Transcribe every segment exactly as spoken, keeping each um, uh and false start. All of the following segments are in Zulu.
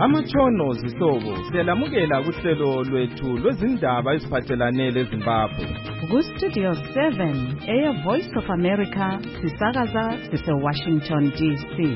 Amatshono zihlobo siyalamukela kuhlelo lwethu lwezindaba eziphathelane leZimbabwe. Ku Studio seven, Air Voice of America, sisakaza sise Washington D C.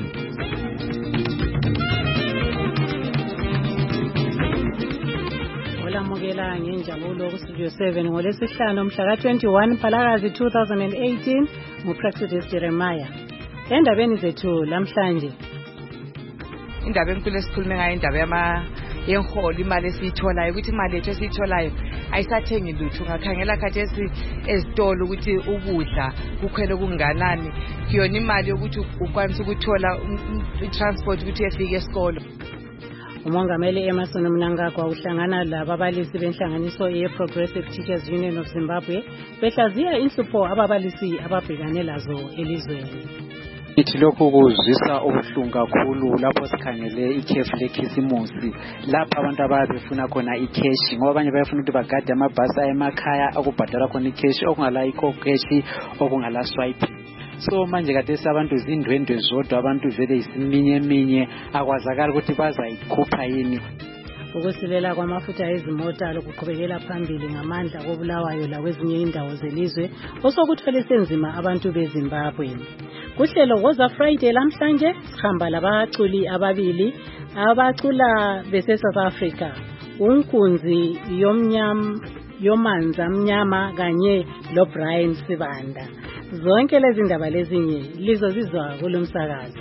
Olamukela ngenjabulo ku Studio seven ngolesihlanu mhla ka twenty-one Mphalakazi two thousand eighteen nguPrexidus Jeremiah. Endabeni zethu lamhlanje indaba enkulu esikhulume ngayo indaba yama yenholo imali esiyitholayo ukuthi imali yethu esiyitholayo ayisathengi lutho ungakhangela khathesi ezitolo ukuthi ukudla kukhwele kunganani kuyona imali yokuthi ukwanisa ukuthola transport ukuthi uyefika esikolo. Umongameli Emmerson Mnangagwa uhlangana lababalisi benhlanganiso ye-Progressive Teachers Union of Zimbabwe behlaziya inhlupho ababalisi ababhekane lazo elizweni. Ithi lokho kuzwisa ubuhlungu kakhulu lapho sikhangele ikhefu lekhisimusi lapha abantu ababefuna khona ikheshi ngoba abanye bayafuna ukuthi bagade amabhasi emakhaya akubhadala khona ikheshi okungala ikho keshi okungala swipe. So manje kade sabantu zindwendwe zodwa abantu vele isiminye minye akwazakala ukuthi bazayikhupha yini. Ukusilela kwamafutha ezimota lokuqhubekela phambili ngamandla kobulawayo lakwezinye indawo zelizwe osokuthwele senzima abantu beZimbabwe. Kuhlelo Woza Friday lamhlanje sihamba labaculi ababili abacula bese South Africa unkunzi yomnyama yomanza mnyama kanye lo Brian Sibanda. Zonke lezi ndaba lezinye lizozizwa kulomsakazo.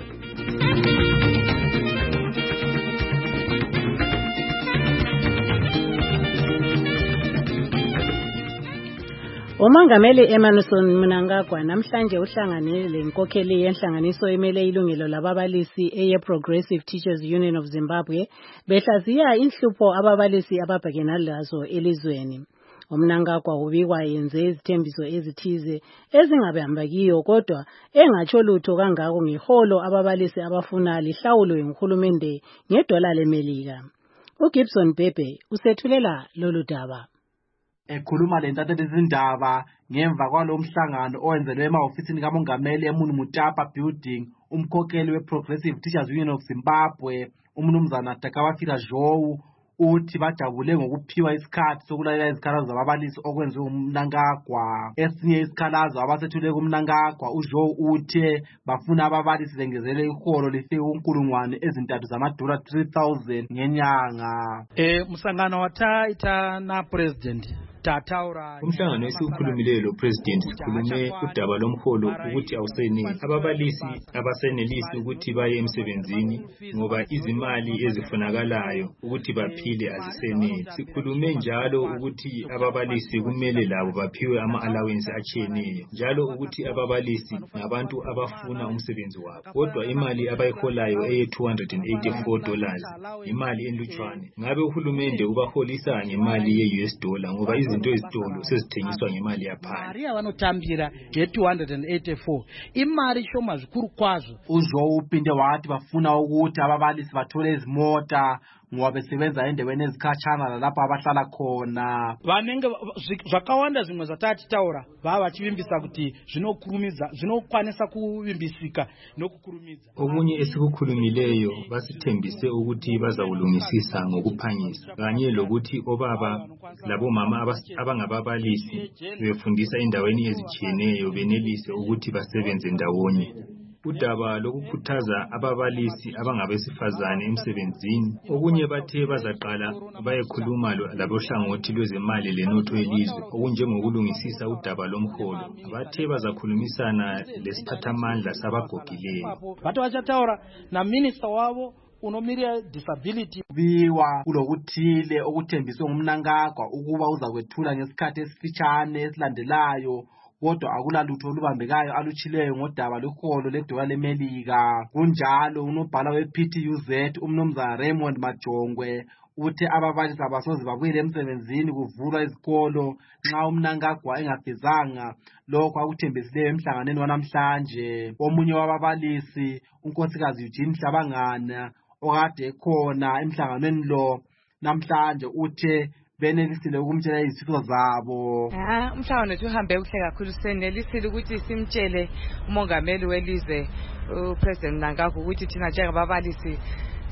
Umongameli Emmerson Mnangagwa namhlanje uhlangane lenkokheli yenhlanganiso emele ilungelo lababalisi eye-Progressive Teachers Union of Zimbabwe behlaziya inhlupho ababalisi ababhekana lazo elizweni. Umnangagwa ubikwa yenze izithembiso ezithize ezingabambekiyo kodwa engatsho lutho kangako ngeholo ababalisi abafuna lihlawulwe nguhulumende ngedola leMelika. uGibson Bebe usethulela lolu daba. Ekhuluma lentatheli izindaba ngemva kwalomhlangano owenzelwe emahofisini kamongameli eMunu Mutapa building umkhokheli we-Progressive Teachers Union of Zimbabwe umnumzana Takawafira Zhou uthi bajabule ngokuphiwa isikhathi sokulalela izikhalazo zababalisi okwenziwe uMnangagwa. Esinye isikhalazo abasethule kuMnangagwa uZhou uthe bafuna ababalisi bengezele iholo lifike kunkulungwane ezintathu zamadola three thousand ngenyanga. Eh msangano wataita na president umhlangano esikhulumileyo lo president sikhulume udaba lomholo ukuthi awuseneli ababalisi abasenelisi ukuthi baye emsebenzini ngoba izimali ezifunakalayo ukuthi baphile aziseneli. Sikhulume njalo ukuthi ababalisi kumele labo baphiwe ama allowance atshiyeneyo njalo ukuthi ababalisi ngabantu abafuna umsebenzi wabo kodwa imali abayiholayo eye two hundred eighty-four dollars imali enlutshwane ngabe uhulumende ubaholisa ngemali ye U S dollar ngoba izinto ezitolo sezithengiswa ngemali yaphansi. Mari yavanotambira nge two hundred eighty-four imari shoma zikuru kwazo. uZhou uphinde wathi bafuna ukuthi ababalisi bathole izimota ngoba besebenza endaweni ezikhatshana lapho abahlala khona. Vanenge zvakawanda zvimwe zvatati taura baba vachivimbisa kuti zvinokurumidza zvinokwanisa kuvimbisika nokukurumidza. Okunye esikukhulumileyo basithembise ukuthi bazawulungisisa ngokuphangisa kanye lokuthi obaba labomama abangababalisi befundisa endaweni ezitshiyeneyo benelise ukuthi basebenze ndawonye. Udaba lokukhuthaza ababalisi abangabesifazane emsebenzini okunye bathe bazaqala bayekhuluma labohlangothi lwezemali lenotho yelizwe okunjengokulungisisa udaba lomholo bathe bazakhulumisana lesiphathamandla sabagogileyo. Bathi bachataura na minister wabo unomiria disability biwa kulokuthile okuthembiswe nguMnangagwa ukuba uzakwethula ngesikhathi esifitshane esilandelayo kodwa akulalutho olubambekayo alutshileyo ngodaba leholo ledola leMelika. Kunjalo unobhala we-P T U Z umnumzana Raymond Majongwe uthe ababalisi abasoze babuyele emsebenzini kuvulwa izikolo nxa uMnangagwa engafezanga lokho akuthembisileyo emhlanganweni wanamhlanje. Omunye wababalisi unkosikazi Eugene Hlabangana okade ekhona emhlanganweni lo namhlanje uthe benelisile ukumtshela izifiso zabo. Ah, umhlangano wethu uhambe kuhle kakhulu senelisile ukuthi simtshele umongameli welizwe uPresident Mnangagwa ukuthi thina njengababalisi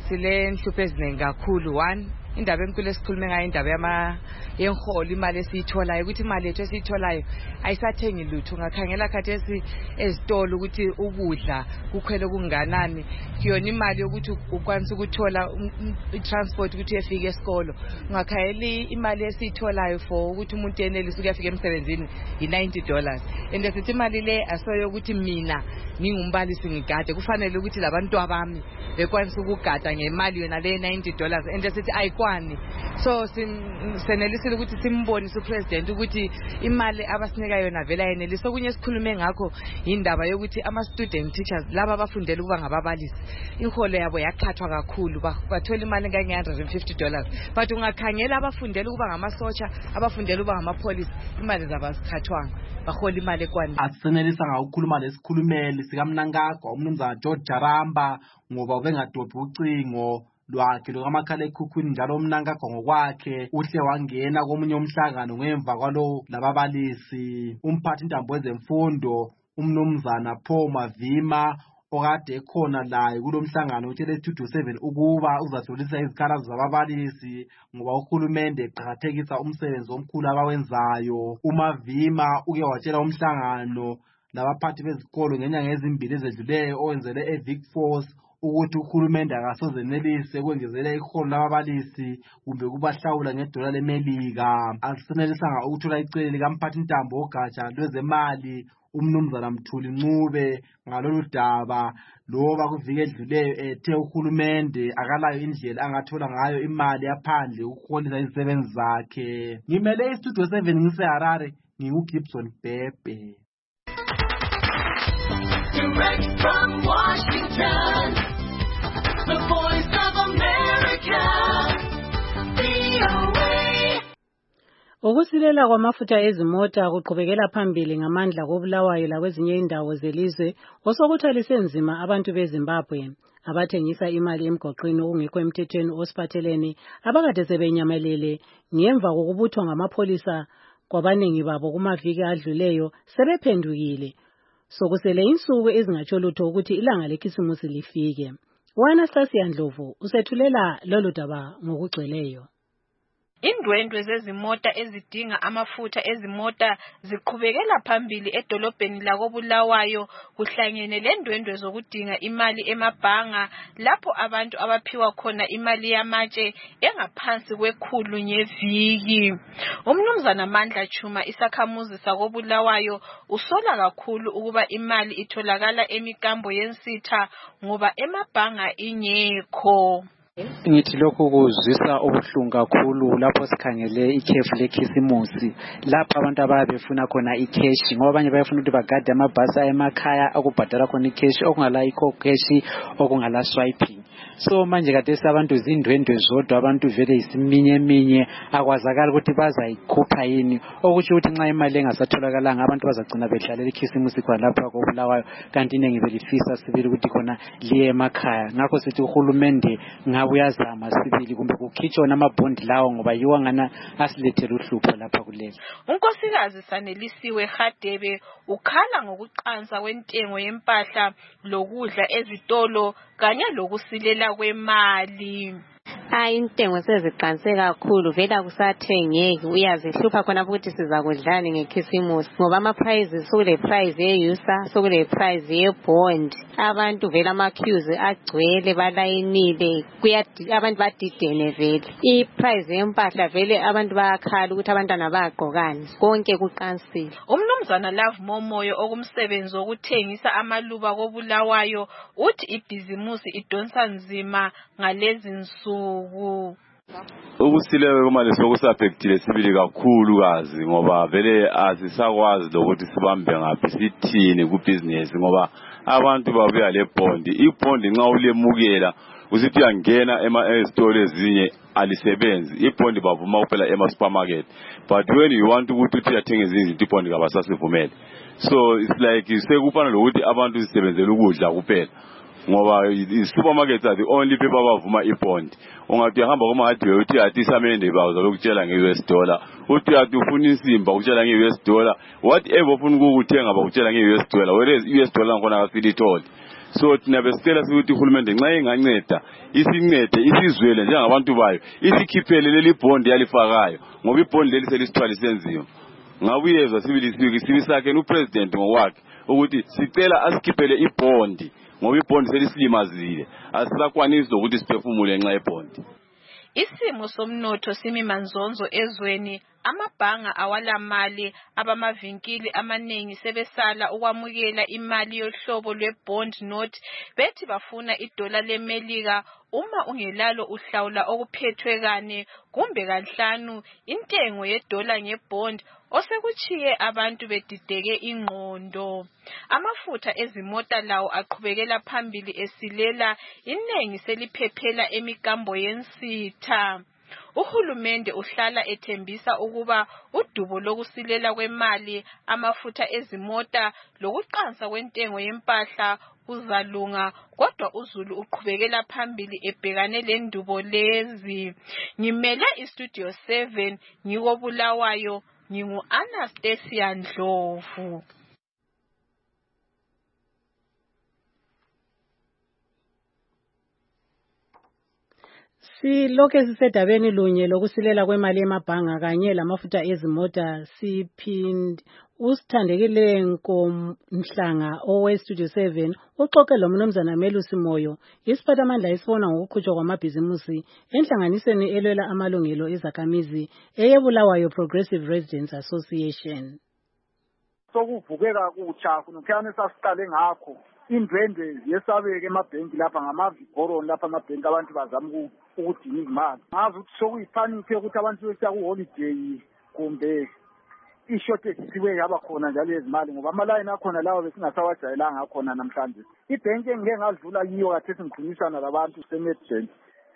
sile nhlupho eziningi kakhulu. One, indaba enkulu esikhulume ngayo indaba yama yenholo imali esiyitholayo ukuthi imali yethu esiyitholayo ayisathengi lutho. Ngakhangela khathesi ezitolo ukuthi ukudla kukhwele kunganani, kuyona imali yokuthi ukwanisa ukuthola i-transport ukuthi uyefika esikolo. Ngakhayela imali esiyitholayo for ukuthi umuntu yenelise ukuyafika emsebenzini i-ninety dollars, and sithi imali le asoyo ukuthi mina ngingumbalisi ngigade, kufanele ukuthi labantu abami bekwanisa ukugada ngemali yona le ninety dollars, and sithi ayikwani. So senelise ukuthi simbonise upresident ukuthi imali abasinika yona vela yenelise. Okunye sikhulume ngakho indaba yokuthi ama student teachers laba abafundela ukuba ngababalisi iholo yabo yakhathwa kakhulu, bathola imali engange one hundred fifty dollars, but ungakhangela abafundela ukuba ngamasotsha, abafundela ukuba ngamapolice, imali zabo azikhathwanga, bahola imali ekwani. Asisenelisa ngaukhuluma lesikhulumeli sikaMnangagwa umnumzana George Jaramba ngoba ubengadophi ucingo lwakhe lokamakhala ekhukhwini. Njalo uMnangagwa ngokwakhe uhle wangena komunye umhlangano ngemva kwalo lababalisi. Umphathi intambo wezemfundo umnumzana Paul Mavima okade ekhona laye kulomhlangano utshele two to seven ukuba uzahlolisa izikhalazo zababalisi ngoba uhulumende eqhakathekisa umsebenzi omkhulu abawenzayo. uMavima uke watshela umhlangano labaphathi bezikolo ngenyanga ezimbili ezedluleyo owenzele eVic Force ukuthi uhulumende akasoze nenelise ukwengezela iholo lababalisi kumbe kubahlawula ngedola leMelika. Asisenelisanga ukuthola icele likamphathi intambo ogatsha lwezemali umnumzana Mthuli Ncube ngalolu daba, loba kuvike edluleyo ethe uhulumende akalayo indlela angathola ngayo imali yaphandle ukuholisa izisebenzi zakhe. Ngimele istudio seven ngiseHarare, nginguGibson Bebe. Direct from Washington, the voice of America, V O A. Ukusilela kwamafutha ezimota kuqhubekela phambili ngamandla koBulawayo lakwezinye indawo zelizwe osokuthalise nzima abantu beZimbabwe abathengisa imali emgoqweni ongekho emthethweni osiphathelene abakade sebenyamelele ngemva kokubuthwa ngamapholisa kwabanengi babo kumaviki adluleyo sebephendukile. Sokusele insuku ezingatsho lutho ukuthi ilanga lekhisimusi lifike. uAnastasia Ndlovu usethulela lolu daba ngokugcweleyo. Indwendwe zezimota ezidinga amafutha ezimota ziqhubekela phambili edolobheni lakoBulawayo kuhlangene lendwendwe zokudinga imali emabhanga lapho abantu abaphiwa khona imali yamatshe engaphansi kwekhulu ngeviki. Umnumzana Mandla Chuma isakhamuzi sakoBulawayo usola kakhulu ukuba imali itholakala emikambo yensitha ngoba emabhanga ingekho. Ngithi lokho kuzwisa ubuhlungu kakhulu lapho sikhangele ikhefu lekhisimusi lapho abantu ababefuna khona ikheshi ngoba abanye bayafuna ukuthi bagade amabhasi emakhaya akubhadala khona ikheshi okungala ikho keshi okungala swiping. So manje kade sabantu zindwendwe zodwa abantu vele isiminye eminye akwazakala ukuthi bazayikhupha yini, okusho ukuthi nxa imali engasatholakalanga abantu bazagcina behlalela ikhisimusi khona lapha koBulawayo kanti iningi belifisa sibili ukuthi khona liye emakhaya. Ngakho sithi uhulumende uyazama sibili kumbe kukhitshwa namabhondi lawo ngoba yiwa ngana asilethele uhlupho lapha kulelo. Unkosikazi Sanelisiwe Hadebe ukhala ngokuqansa kwentengo yempahla lokudla ezitolo kanye lokusilela kwemali. Hayi intengo seziqanse kakhulu vela kusathengeki uyazihlupha khona ukuthi sizakudlani ngekhisimusi ngoba ama prices sokule price yeUSA sokule price yebond abantu vela ama queues agcwele balayinile kuyathi abantu badidene vele I price yempahla vele abantu bayakhala ukuthi abantwana bayagqokani konke kuqansile. Umnumzana Love Momoyo okumsebenzi wokuthengisa amaluba koBulawayo uthi ibhizimusi idonsa nzima ngalezi nsuku. Ukusilewe kumali sokusaffectile sibili kakhulu kazi ngoba vele azisakwazi lokuthi sibambe ngaphi sithini ku business ngoba abantu babuya le bond ibond nxa ulemukela usithi uyangena ema ezitolo ezinye alisebenzi ibond bavuma kuphela ema supermarket but when you want ukuthi uthi uyathenga izinto ibond kabasasivumele. So it's like sekufana lokuthi abantu sisebenzela ukudla kuphela ngoba supermarkets are the only people abavuma ibond. Ungathi uhamba kuma hardware uthi athi samende bawuza lokutshela nge-U S dollar uthi athi ufuna insimba ukutshela nge-U S dollar whatever ufuna ukuthenga bakutshela nge-U S dollar whereas U S dollar ngona kasilitholi. So thina besicela ukuthi uhulumende nxa enganceda isincede isizwele njengabantu bayo isikhiphele leli bond yalifakayo ngoba ibond leli selisithwalise nzima. Ngabuyezwa sibili sibisakhe upresident ngokwakhe ukuthi sicela asikhiphele ibond ngoba ibond selisimazile asisakwanisi ukuthi siphefumule nxa ibond. Isimo somnotho simi manzonzo ezweni, amabhanga awalamali, abamavinkili amaningi sebesala ukwamukela imali yohlobo lwe-bond note, bethi bafuna idola lemelika uma ungelalo uhlawula okuphethwe kane kumbe kanhlanu intengo yedola ngebond, osekuchiye abantu bedideke ingqondo. Amafutha ezimota lawo aqhubekela phambili esilela, inengi seliphephela emikambo yensitha. Uhulumende uhlala ethembisa ukuba udubo lokusilela kwemali, amafutha ezimota lokuqansa kwentengo yempahla uzalunga, kodwa uZulu uqhubekela phambili ebhekane lendubo lezi. Ngimele iStudio seven ngikobulawayo, ngingu Anastasia Ndlovu. Silokhe sisedabeni lunye lokusilela kwemali emabhanga kanye lamafutha ezimota siphindi usithandekile nkomhlanga owe Studio seven uxoxe lo mnumzana Melusi Moyo isiphathamandla esibona ngokuqhutshwa kwamabhizimusi enhlanganisweni elwela amalungelo ezakhamizi eyebulawayo Progressive Residents Association. Sokuvukeka kutsha kunokhana sasiqale ngakho indwendwe yesabeke emabhenki lapha ngamaviboroni lapha amabhenki abantu bazama ukudinga imali. Ngazi ukuthi sokuyiphanike ukuthi abantu besiya ku holiday kumbe ishortage siwe yaba khona njalo ezimali ngoba amalayini akhona lawo besingasawajayelanga akhona namhlanje. Ibhenki engeke ngadlula yiyo kade singikhulumisana labantu seMedbank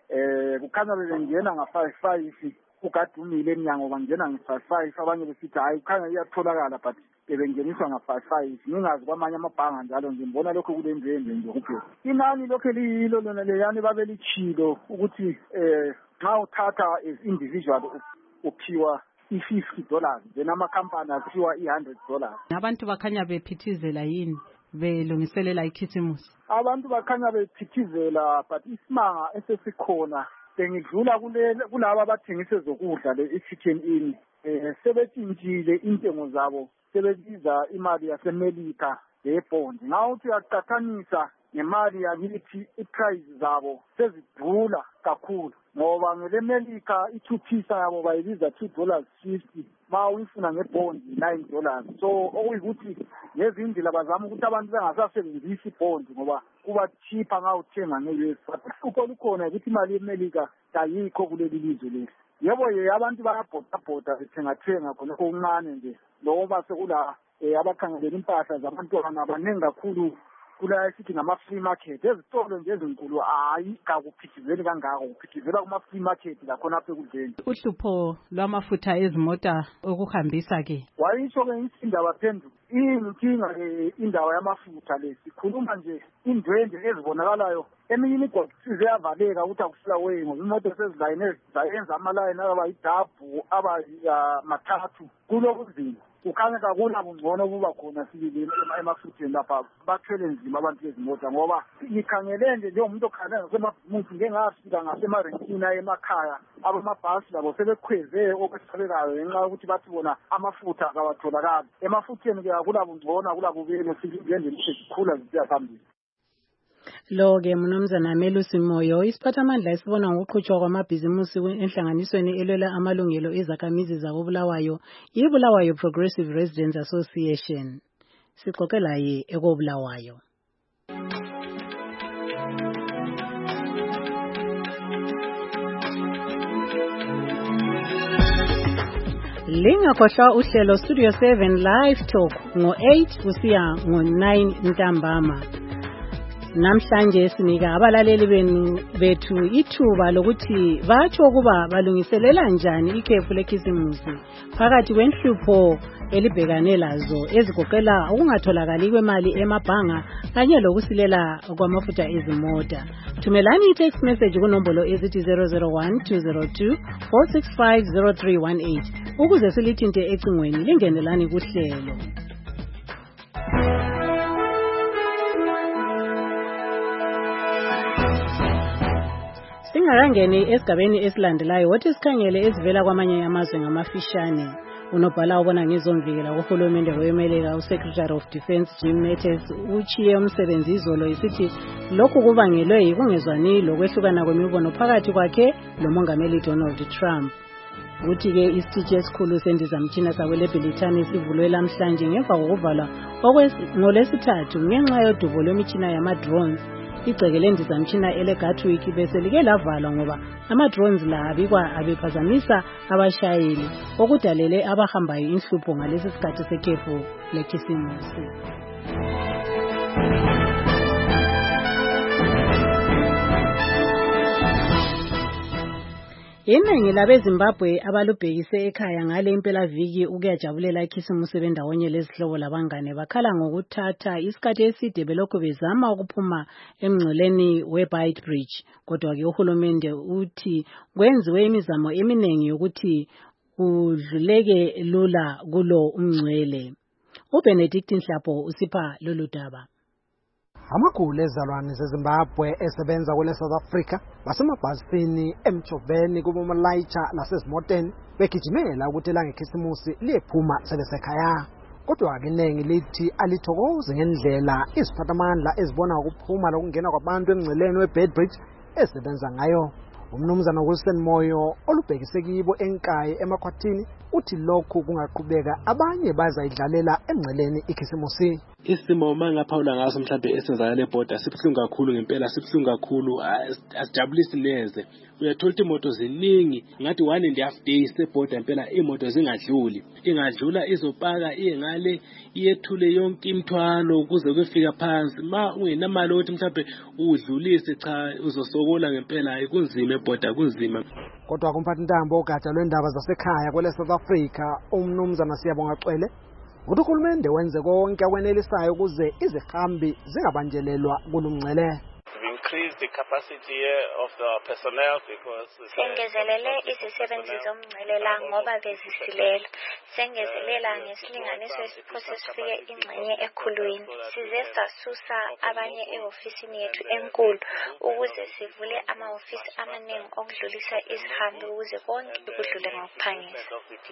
eh kukhanya bengena nga five five ukadumile eminyango bangena nge five five abanye besithi hayi kukhanya iyatholakala but bebengeniswa nga five five. Ningazi kwamanye amabhanga njalo nje ngibona lokho kulendwendwe nje kuphela. Inani lokho liyilo lona leyani babelichilo ukuthi eh xa uthatha as individual uphiwa i-fifty dollars then amakhampani aphiwa i-hundred dollars. Abantu bakhanya bephithizela yini belungiselela ikhisimusi? Abantu bakhanya bephithizela but isimanga esesikhona bengidlula kulele kulabo abathengise zokudla le i-chicken inn eh sebetshintshile intengo zabo sebebiza imali yaseMelika lebond. Ngawuthi uyaqathanisa nemali yakithi iprice zabo sezidula kakhulu ngoba ngeleMelika i-two-pisa yabo bayibiza two dollars fifty ma uyifuna ngebond nine dollars. So okuyikuthi ngezindlela bazama ukuthi abantu bengasasebenzisi ibond ngoba kuba cheaper ngawuthenga nge-U S. But uhlupho lukhona ukuthi imali yeMelika ayikho kuleli lizwe lethu. Yebo ye abantu bayabhoda bethenga-thenga khona okuncane nje ngoba sekula abakhangelela impahla zabantwana abaningi kakhulu kula esithi ngama-free market. Ezitolo nje ezinkulu hayi kakuphithizeli kangako, kuphithizela kuma-free market lakhona apha ekudleni. Uhlupho lwamafutha ezimota okuhambisa-ke wayisho-ke indaba phenduka iyinkinga indaba yamafutha le. Sikhuluma nje indwendwe ezibonakalayo eminye imigwaqo sizeyavaleka ukuthi akusilaweyi ngoba imoto sezilayini zayenza amalayini abayidabhu abamathathu kulokuzima. Kukhanya kakula bungcono kuba khona sibili emafutheni lapha bathwele nzima abantu bezimota ngoba ngikhangele nje njengomuntu okhangela ngasemabhizimusi ngengafika ngasemarenkini emakhaya abamabhasi labo sebekhweze okwesabekayo ngenxa yokuthi bathi bona amafutha akawatholakali. Emafutheni ke akula bungcono akula bubele sizingendlela esikhula zisiya phambili. Lo-ke mnumzana Melusi Moyo isiphathamandla esibona ngokuqhutshwa kwamabhizimusi enhlanganisweni elwela amalungelo ezakhamizi zakobulawayo ibulawayo Progressive Residents Association. Sixoxela ye ekobulawayo. Lingakhohlwa uhlelo Studio seven Live Talk ngo-eight kusiya ngo-nine ntambama. Namhlanje sinika abalaleli benu bethu ithuba lokuthi batsho ukuba balungiselela njani ikhefu lekhisimusi phakathi kwenhlupho elibhekane lazo ezigoqela ukungatholakali kwemali emabhanga kanye lokusilela kwamafutha ezimota. Thumelani i-text message kunombolo ezithi zero zero one two zero two four six five zero three one eight ukuze silithinte ecingweni lingenelani kuhlelo. Singakangeni esigabeni esilandelayo wothi sikhangele ezivela kwamanye amazwe ngamafishane. Unobhala obona ngezomvikela kuhulumende weMelika uSecretary of Defense Jim Mattis uchiye umsebenzi izolo isithi lokhu kubangelwe yikungezwani lokwehlukana kwemibono phakathi kwakhe lomongameli Donald Trump. Uthi ke isiteshi esikhulu sendizamtshina sakweleBrithani sivulwe lamhlanje ngemva kokuvalwa ngolesithathu ngenxa yodubo lwemitshina yama-drones. Igceke lendizamtshina eleGatwick bese like lavalwa ngoba ama-drones la abikwa abephazamisa abashayeli okudalele abahambayo inhlupho ngalesi sikhathi sekhefu lekhisimusi. Iningi labeZimbabwe abalubhekise ekhaya ngale impelaviki ukuyajabulela ikhisimusi bendawonye lezihlobo labangane bakhala ngokuthatha isikhathi eside belokhu bezama ukuphuma emngceleni weBeitbridge. Kodwa ke uhulumende uthi kwenziwe imizamo eminingi yokuthi kudluleke lula kulo umngcwele. uBenedict Nhlapho usipha lolu daba. Amakhulu ezalwane zeZimbabwe esebenza kule South Africa basemabhasini emjoveni kuboMalaitsha nasezimoteni begijimela ukuthi langekhisimusi liyephuma selesekhaya. Kodwa ke iningi lithi alithokoze ngendlela iziphathamandla ezibona ukuphuma lokungena kwabantu emngceleni weBeitbridge esebenza ngayo. Umnumzana Wilson Moyo olubhekise kibo enkayi emakhwathini uthi lokhu kungaqhubeka abanye bazayidlalela emngceleni ikhisimusi. Isimo mangaphawula ngaso mhlambe esenzakala eBorder sibhlungu kakhulu ngempela sibhlungu kakhulu asijabulisi neze. Uyathola imoto ziningi ngathi one and a half days eBorder impela imoto zingadluli ingadlula izopaka iye ngale iyethule yonke imthwalo ukuze kufika phansi ma ungenamali ukuthi mhlambe udlulise cha uzosokola ngempela ikunzima eBorder kunzima. Kodwa kumphathi Ntambo ogatsha lwendaba zasekhaya kwele South Africa umnumzana Siyabonga Cwele uthi uhulumende wenze konke akwenelisayo ukuze izihambi zingabanjelelwa kulumngcele. Increase the capacity of the personnel because sengezelele izisebenzi zomngcelela ngoba bezisilela sengezelela ngesilinganiso esiphose sifike ingxenye ekhulwini size sasusa abanye eofisini yethu enkulu ukuze sivule ama-ofisi amaningi okudlulisa izihambi ukuze konke kudlule ngokuphangisa.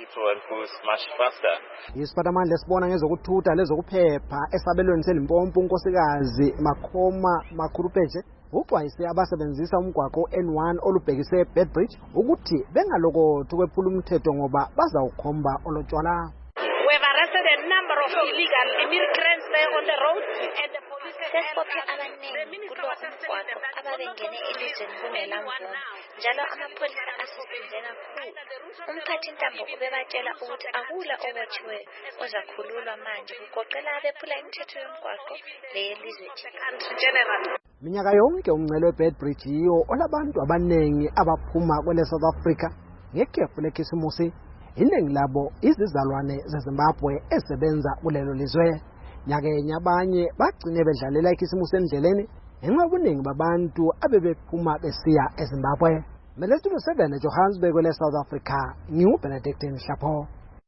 Isiphathamandla esibona ngezokuthutha lezokuphepha esabelweni seLimpopo unkosikazi Makhoma Makhulupeje uxwayise abasebenzisa umgwaqo N one olubhekise eBeitbridge ukuthi bengalokothi kwephula umthetho ngoba bazawukhomba olotshwala. We have arrested a number of illegal immigrants there on the road and the police sesibophe abaningi kulo umgwaqo ababengene elizweni kungelamvumo njalo amapholisa asisize kakhulu. Umphathi Ntambo ubebatshela ukuthi akula obotshiwe ozakhululwa manje kugoqela abephula imithetho yomgwaqo leyelizwe jikelele. Minyaka yonke umngcele weBeitbridge yiyo olabantu abaningi abaphuma kwele South Africa ngekhefu lekhisimusi. Iningi labo izizalwane zeZimbabwe esebenza kulelo lizwe. Nyakenye abanye bagcine bedlalela ikhisimusi endleleni ngenxa yobuningi babantu abebephuma besiya eZimbabwe. Melethu seven eJohannesburg kwele South Africa ngiuBenedict Nhlapho.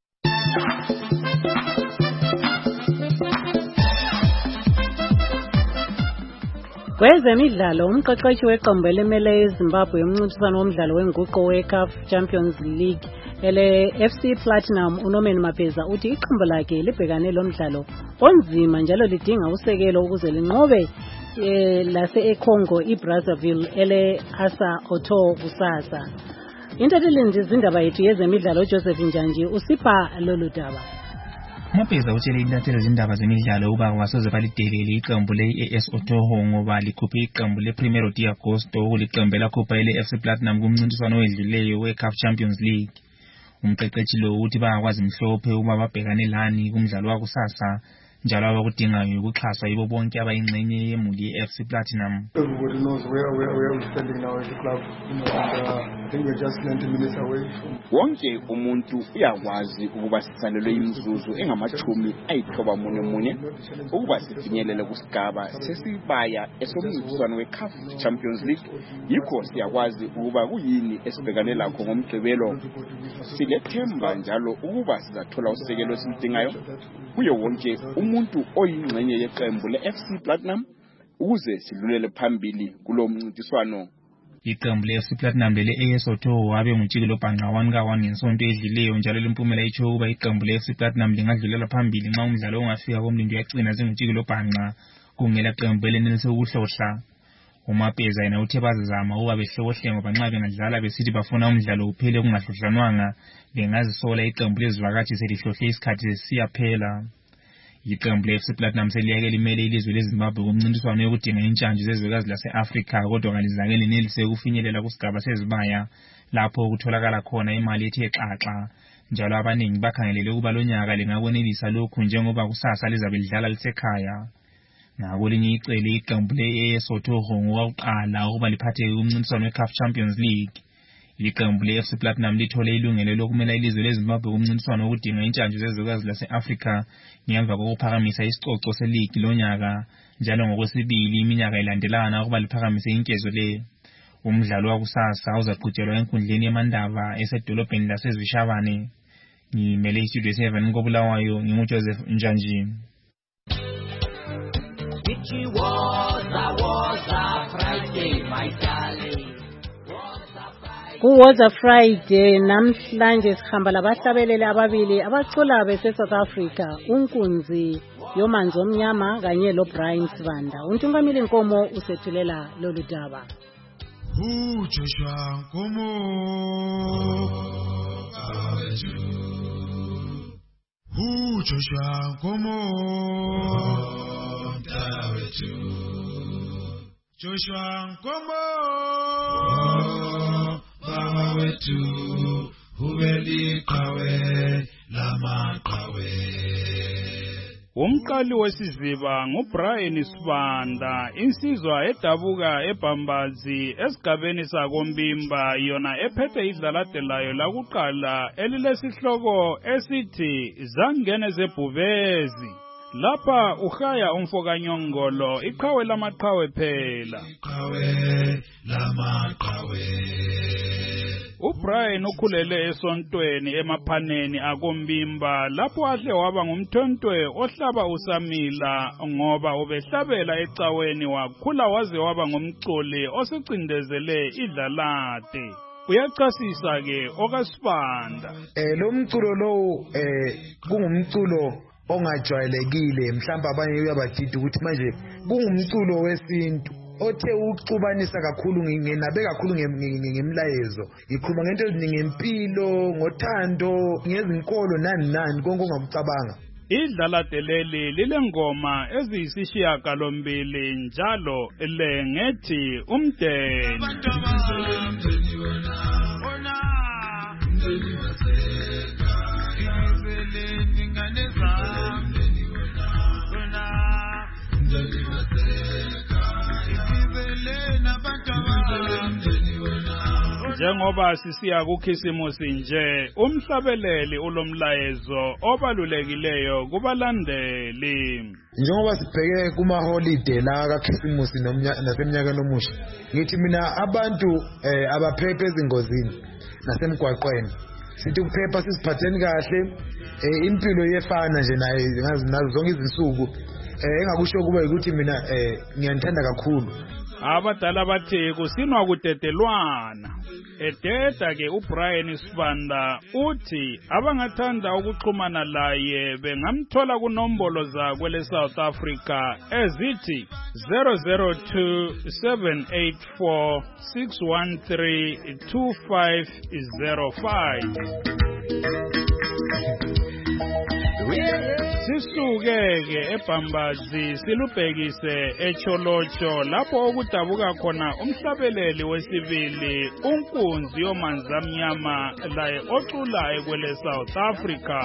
Kwezemidlalo umqeqeshi weqembu elimele eZimbabwe umncintiswano womdlalo wenguqu weCAF Champions League ele F C Platinum uNorman Mapeza uthi iqembu lakhe libhekane lomdlalo onzima njalo lidinga usekelo ukuze linqobe eh, lase eCongo iBrazzaville ele Asa Otto kusasa. Intatheli izindaba yethu yezemidlalo Joseph Njanji usipha lolu daba. Mapeza utshele intatheli izindaba zemidlalo uba wasoze balidelele iqembu le-A S Otoho ngoba likhuphe iqembu le-Primero de Agosto ukuliqembu lakhupha ele-F C Platinum kumncintiswano wedluleyo we-CAF Champions League. Umqeqeshi lo uthi bayakwazi mhlophe uma babhekane lani kumdlalo wakusasa njalo abakudingayo ukuxhaswa yibo bonke abayingxenye yemuli ye-F C Platinum. Everybody knows where, where, where we're standing now as a club. You know, and, uh, I think we're just ninety minutes away from... Wonke umuntu uyakwazi ukuba sisalelwe imizuzu engamachumi ayithoba munye munye ukuba sifinyelele kusigaba sesibaya esomncintiswano we-CAF Champions League. Yikho siyakwazi ukuba kuyini esibhekane lakho ngomgqibelo. Silethemba njalo ukuba sizathola usekelo esilidingayo kuyo wonke umuntu oyingxenye yeqembu le-F C Platinum ukuze sidlulele phambili kulo mncintiswano. Iqembu le-F C Platinum lele-A S Otto wabe ngutshikilo bhanqa one ka one ngesonto edlileyo njalo lempumela itsho ukuba iqembu le-F C Platinum lingadlulela phambili nxa umdlalo ongafika komlindo uyagcina zingutshikilo bhanqa kungela qembu elenelise ukuhlohla. uMapeza yena uthe bazizama ukuba behlokohle ngoba nxa bengadlala besithi bafuna umdlalo uphele kungahlohlanwanga bengazisola iqembu lezivakatshi selihlohle isikhathi siyaphela. Iqembu le-F C Platinum seliyake limele ilizwe leZimbabwe kumncintiswano yokudinga intshantshi zezwekazi lase-Afrika kodwa kalizake lenelise ukufinyelela kusigaba sezibaya lapho kutholakala khona imali ethe xaxa. Njalo abaningi bakhangelele ukuba lonyaka lingakwenelisa lokhu njengoba kusasa lizabe lidlala lisekhaya. Ngakolinye icele iqembu le-A S Otto ngokuqala ukuba liphatheke kumncintiswano we-C A F Champions League. Iqembu le-F C Platinum lithole ilungelo lokumela ilizwe leZimbabwe kumncintiswano wokudinga intshantshi zezwekazi lase-Afrika ngemva kokuphakamisa isicoco seligi lonyaka njalo ngokwesibili iminyaka ilandelana ukuba liphakamise inkezo le. Umdlalo wakusasa uzaqhutshelwa enkundleni yamandaba esedolobheni laseZishabane. Ngimele istudio seven koBulawayo nginguJoseph Njanji. Kuwoza Friday namhlanje sihamba labahlabeleli ababili abacula bese South Africa unkunzi yomanzi omnyama kanye lo Brian Sibanda. Untungamili Nkomo usethulela lolu daba. Hu Joshua Nkomo awetu Hu Joshua Nkomo awetu Joshua Nkomo Baba wetu hubeli qawe lama qawe. Umqali wesiziba nguBrian Sibanda insizwa edabuka eBhambazi esigabeni sakoMbimba yona ephethe idlaladelayo lakuqala elilesihloko esithi Zangene zebhubezi. Lapha uhaya umfokanyongolo iqhawe lamaqhawe phela. Iqhawe lamaqhawe. uBrian ukhulele esontweni emaphaneni akoMbimba lapho ahle waba ngumthontwe ohlaba uSamila ngoba ubehlabela ecaweni wakhula waze waba ngumculi osicindezele idlalade. Uyachasisa ke okaSibanda. Eh lo mculo lo eh kungumculo ongajwayelekile mhlamba abanye uyabadida ukuthi manje kungumculo wesintu othe uxubanisa kakhulu ngenabe kakhulu ngemlayezo ngikhuluma ngento eziningi ngempilo ngothando ngezinkolo nani nani konke ongakucabanga. Idlalade leli lilengoma eziyisishiya galombili njalo lengethi umdeni. Njengoba sisiya kukhisimusi nje umhlabeleli ulomlayezo obalulekileyo kubalandeli. Njengoba sibheke kuma holiday la kaKhisimusi nasemnyakeni omusha ngithi mina abantu eh abaphephe ezingozini nasemgwaqweni sithi ukuphepha sisiphatheni kahle eh impilo yefana nje naye nazo zonke izinsuku eh engakusho kuba ukuthi mina eh ngiyanthanda kakhulu. Abadala bathi kusinwa kudedelwana. Ededa ke uBrian Sibanda uthi abangathanda ukuxhumana laye bengamthola kunombolo zakwe leSouth Africa ezithi zero zero two seven eight four six one three two five zero five. Sisukeke eBhambazi silubhekise eCholocho lapho okudabuka khona umhlabeleli wesibili unkunzi yomanzi amnyama laye oculayo kwele South Africa.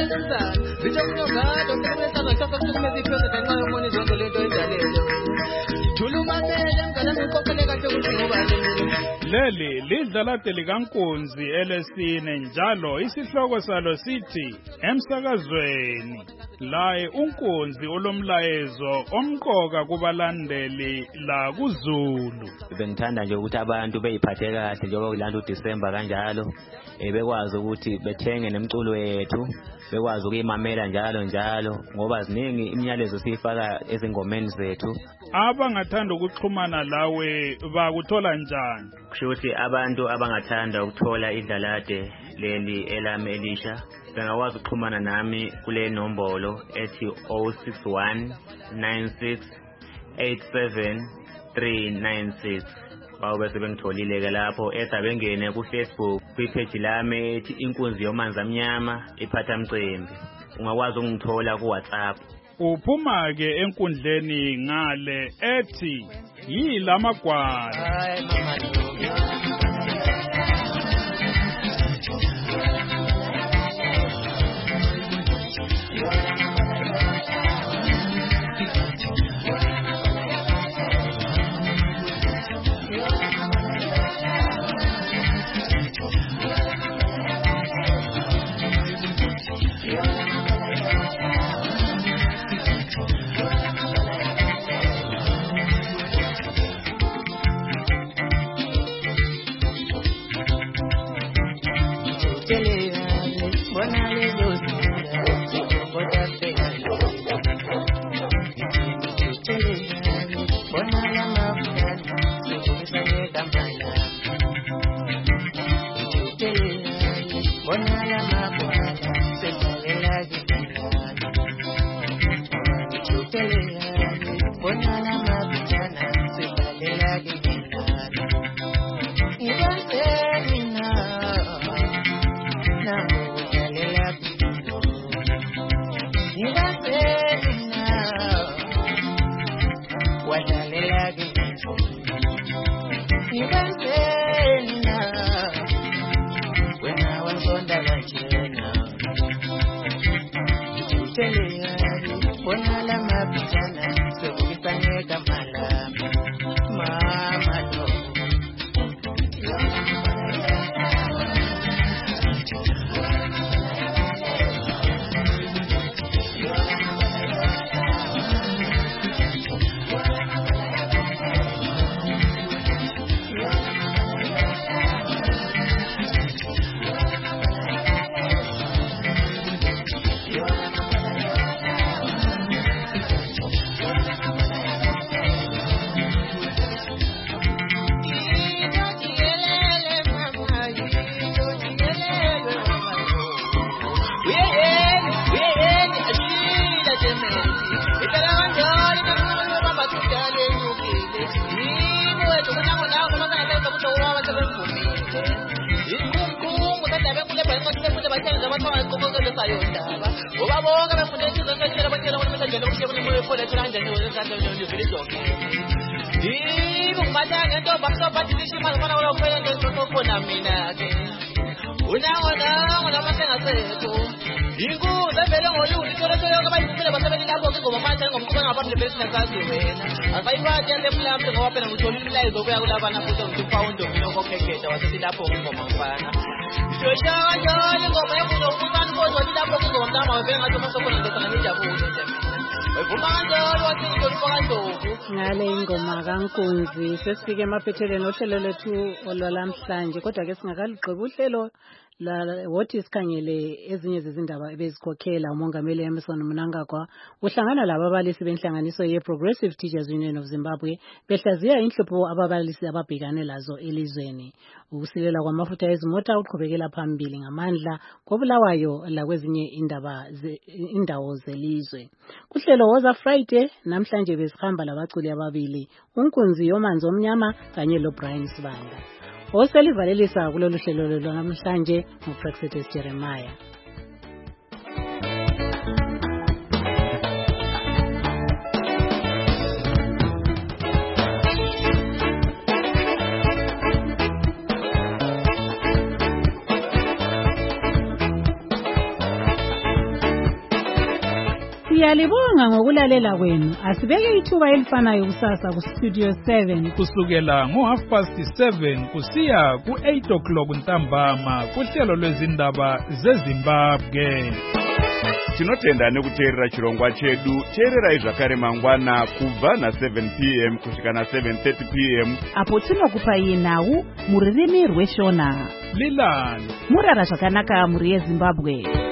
Leli lidlalade likankunzi elesine njalo isihloko salo sithi emsakazweni. laye unkunzi olomlayezo omqoka kubalandeli la kuZulu. Bengithanda nje ukuthi abantu beyiphathe kahle njengoba kulanda uDisemba kanjalo, bekwazi ukuthi bethenge nemculo yethu, bekwazi ukuyimamela njalo njalo ngoba ziningi imiyalezo sifaka ezingomeni zethu. Abangathanda ukuxhumana lawe bakuthola njani? Kusho ukuthi abantu abangathanda ukuthola idlalade leli elami elisha bengakwazi ukuxhumana nami kule nombolo ethi zero six one nine six eight seven three nine six. Bawube sebengitholile ke lapho etha bengene ku Facebook kwipage lami ethi Inkunzi Yomanzi Amnyama iphatha mcimbi. Ungakwazi ukungithola ku WhatsApp. Uphuma ke enkundleni ngale ethi yilamagwala. Ngale ingoma kaNkunzi sesifike emaphethelweni ohlelo lethu olwalamhlanje, kodwa ke singakaligqiba uhlelo la wothi sikhangele ezinye zezindaba ebezikhokhela umongameli Emmerson Mnangagwa uhlangana lababalisi benhlanganiso ye Progressive Teachers Union of Zimbabwe behlaziya inhlupho ababalisi ababhekane lazo elizweni. Ukusilela kwamafutha ezimota uqhubekela phambili ngamandla kobulawayo la kwezinye indaba indawo zelizwe. Kuhlelo woza Friday namhlanje besihamba labaculi ababili uNkunzi Yomanzi Omnyama kanye lo Brian Sibanda. Oselivalelisa kulolu hlelo lwanamhlanje nguPrexetus Jeremiah. Siyalibonga ngokulalela kwenu. Asibeke ithuba elifanayo kusasa ku Studio seven kusukela ngo half past seven kusiya ku eight o'clock ntambama kuhlelo lwezindaba zeZimbabwe. tinotenda nekuteerera chirongwa chedu. Teererai zvakare mangwana kubva na seven p m kusvika na seven thirty p m apo tinokupai nhau mururimi rweshona. Lilan murara zvakanaka muri yeZimbabwe.